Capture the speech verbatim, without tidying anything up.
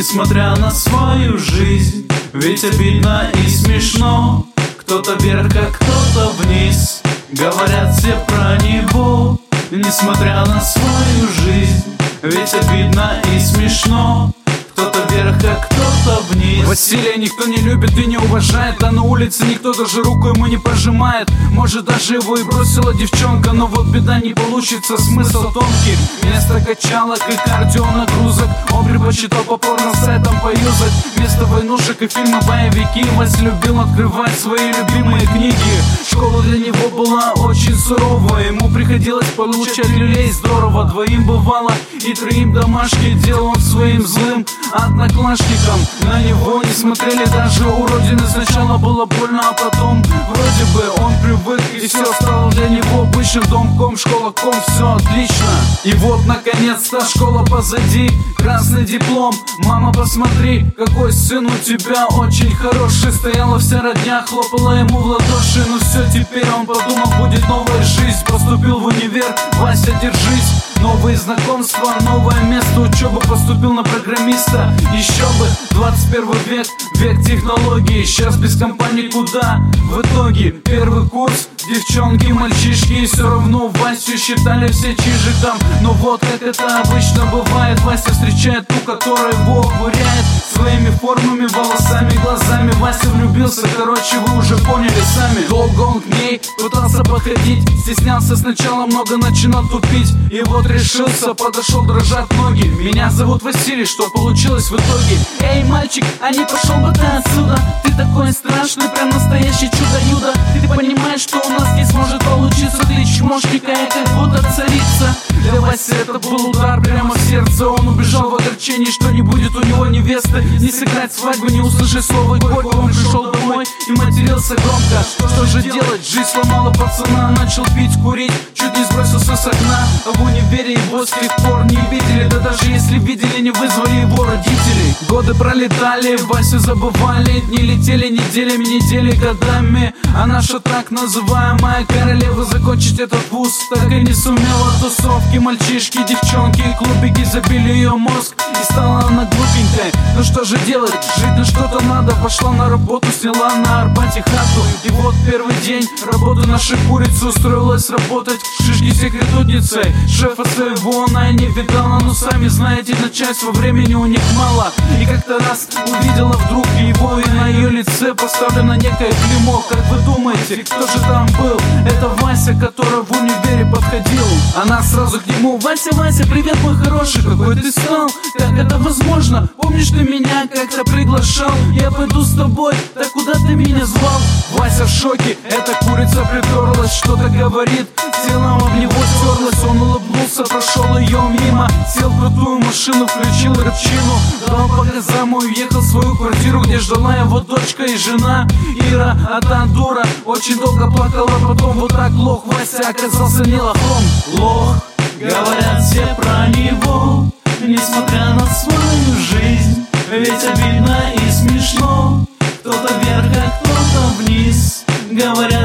несмотря на свою жизнь. Ведь обидно и смешно, кто-то вверх, а кто-то вниз. Говорят все про него, несмотря на свою жизнь. Ведь обидно и смешно, кто-то вверх, а кто-то вниз. Василия никто не любит и не уважает, а на улице никто даже руку ему не пожимает. Может, даже его и бросила девчонка, но вот беда, не получится, смысл тонкий. Вместо качалок и кардионагрузок он предпочитал по порно-сайтам поюзать. Вместо войнушек и фильмы боевики Вася любил открывать свои любимые книги. Школа для него была очень суровая, ему приходилось получать люлей здорово. Двоим бывало и троим домашки делал он своим злым одноклассникам. На него не смотрели даже у родины. Сначала было больно, а потом вроде бы он привык, и все стало для него обычным. Дом-ком, школа-ком, все отлично. И вот наконец-то школа позади, красный диплом. Мама, посмотри, какой сын у тебя, очень хороший. Стояла вся родня, хлопала ему в ладоши. Ну все, теперь он подумал, будет новая жизнь. Поступил в универ, Вася, держись. Новые знакомства, новое место учебы, поступил на программиста. Еще бы, двадцать первый век, век технологий. Сейчас без компании куда? В итоге первый курс, девчонки, мальчишки, и все равно Васю считали все чижиком. Но вот как это обычно бывает, Вася встречает ту, которая его обуряет своими формами, волосами, глазами. Вася влюбился, короче, вы уже поняли сами. Долго он к ней пытался подходить, стеснялся сначала, много начинал тупить. И вот решился, подошел, дрожат ноги. Меня зовут Василий, что получилось в итоге? Эй, мальчик, а не пошел бы ты отсюда? Ты такой страшный, прям настоящий чудо-юдо. Ты понимаешь, что у нас не сможет получиться? Ты чмошник, а я как будто царица. Для Васи это был удар прямо в сердце. Он убежал в огорчении, что не будет у него невесты. Не сыграть свадьбу, не услышать слово горько. Он пришел домой и матерился громко. Что же делать? Жизнь сломала пацана. Начал пить, курить, чуть не сбросился с окна. А в универе его с тех пор не видели. Да даже если видели, не вызвали его родители. Годы пролетали, Васю забывали. Дни летели неделями, недели годами. А наша так называемая королева закончить этот вуз так и не сумела. Тусовки, мальчишки, девчонки, клубики забили ее мозг, и стала она глупенькой. Ну что же делать? Жить на что-то надо. Пошла на работу, сняла на Арбате хату. И вот первый день работы нашей курицы устроилась работать шишки секретутницей. Шефа своего она и не видала, но сами знаете, начальства времени у них мало. И как-то раз увидела вдруг его, и на ее лице поставлено некое клеймо. Как вы думаете, кто же там был? Это Вася, который в универе подходил. Она сразу к нему: Вася, Вася, привет, мой хороший, какой ты стал? Как это возможно? Помнишь, ты меня как-то приглашал? Я пойду с тобой, так куда ты меня звал? Вася в шоке, эта курица приперлась, что-то говорит, телом об него стерлась. Он улыбнулся, прошел ее мимо, сел в крутую машину, включил рыбчину, дал по газам и уехал в свою квартиру, где ждала его дочка и жена Ира. А та дура очень долго плакала, потом вот так лох Вася оказался не лохом. Лох, говорят все про него, несмотря на свою жизнь. Ведь обидно и смешно, кто-то вверх, а кто-то вниз. Говорят